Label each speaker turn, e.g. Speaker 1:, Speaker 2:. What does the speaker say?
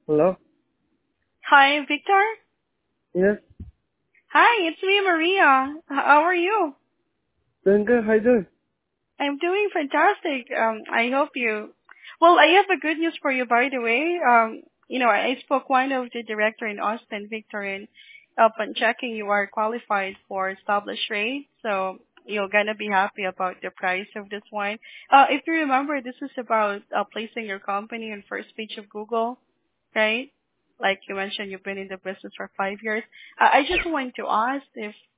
Speaker 1: Hello?
Speaker 2: Hi, Victor.
Speaker 1: Yes?
Speaker 2: Hi, it's me, Maria. How are you?
Speaker 1: Doing good. How you doing?
Speaker 2: I'm doing fantastic. I hope you. Well, I have a good news for you, by the way. I spoke one of the director in Austin, Victor, and upon checking, you are qualified for established rate, so you're gonna be happy about the price of this one. If you remember, this is about placing your company on first page of Google, right? Like you mentioned, you've been in the business for 5 years. I just want to ask if